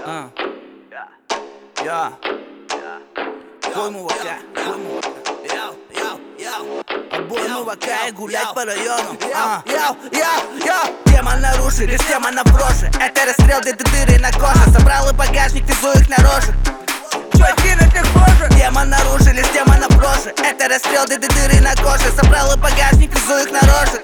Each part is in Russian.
Ja. Ходим в АК и гулять по району. Тема нарушили, тема на броши. Это расстрел, где дыры на коже. Собрал и багажник, везу их на рожи. Тема нарушили, тема на броши. Это расстрел, где дыры на коже. Собрал и багажник, везу их на рожи.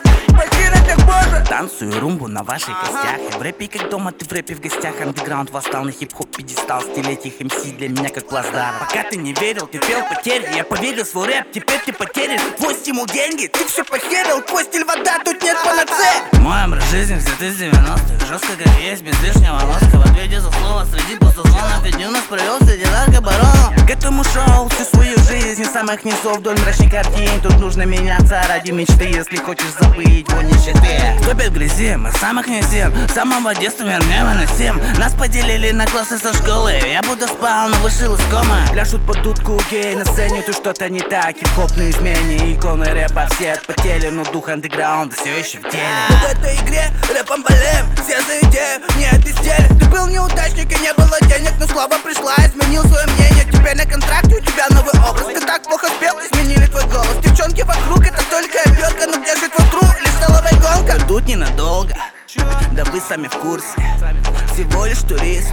Танцую румбу на ваших гостях. Я в рэпе как дома, ты в рэпе в гостях. Андеграунд восстал на хип-хоп пьедестал. Стилетих МС для меня как плацдарм. Пока ты не верил, ты пел потери. Я поверил в свой рэп, теперь ты потерян. Твой стимул деньги, ты все похерил. Твой стиль вода, тут нет панацеи. Мой образ жизни взят из 90-х. Жестко как есть, без лишнего лоска. В ответе за слово среди пустозвонов. Ведь у нас провел среди наркобаронов. К этому шоу всю свою жизнь из самых низов вдоль мрачных картин. Тут нужно меняться ради мечты, если хочешь забыть вон нищеты. Топят в грязи, мы самых низим. С самого детства не выносим. Нас поделили на классы со школы. Я будто спал, но вышел из комы. Пляшут под дудку гей на сцене. Тут что-то не так, хип-хоп на измене. Иконы рэпа все отпотели, но дух андеграунда все еще в деле. В этой игре рэпом болеем, все за идею, не от изделия. Ты был неудачник и не было денег, но слава пришла, изменил свое мнение. Теперь на контракте у тебя новый образ. Ты так плохо спел, изменили твой голос. Девчонки вокруг, это только обертка. Но где же твой тру или столовая гонка? Тут ненадолго, да вы сами в курсе. Всего лишь туристы,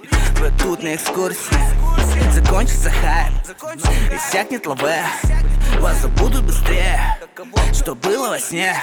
вы тут на экскурсии. Закончится хайп, иссякнет лаве. Вас забудут быстрее, что было во сне.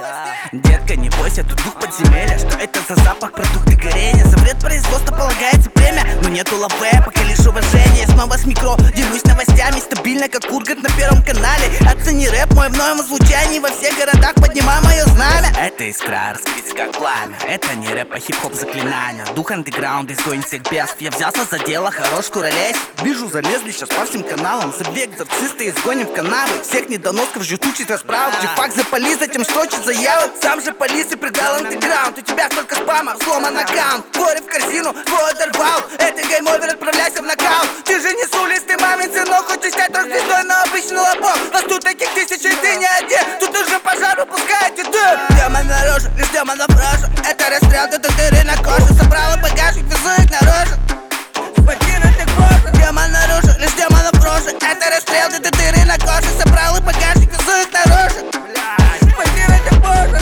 Детка, не бойся, тут дух подземелья. Что это за запах, продукты горения? За вред производства полагается премия. Но нету лаве, пока лишь уважение. Снова с микро, делюсь новостями. Стабильно, как Ургант на первом канале. Оцени рэп мой в новом звучании. Во всех городах поднимай мое знамя. Это искра, раскрыть как пламя. Это не рэп, а хип-хоп заклинания. Дух андеграунда, изгонит всех бесов. Я взялся за дело, хорош куролезь. Вижу, залезли сейчас по всем каналам. Забег экзорцисты, изгоним в канавы. Всех недоносков ждет учить расправу. Джифак запали, затем строчит заявок. Сам же полис и предал андеграунд. У тебя столько спама, сломан аккаунт. Горе в корзину, твой оторвал. Это гейм-овер, отправляйся в нокаут. Ты же не с улицы, мамин сынок. Хочешь стать рок-звездой, но обычный лобок. Вас тут таких тысячи, и ты не один. Тут уже пожар выпускаете дым. Тема наружу, лишь тема на прошу. Это расстрел, это дыры на коже. Собрал и багажник, везу их на рожу. Тема наружу, лишь тема на прошу. Это расстрел, это дыры на коже. Собрал и багажник, везу их на рожу. Спаси на всех Боже.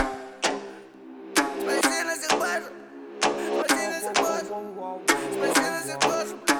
Спаси на всех Боже. Спаси на всех Боже. Спаси на всех Боже.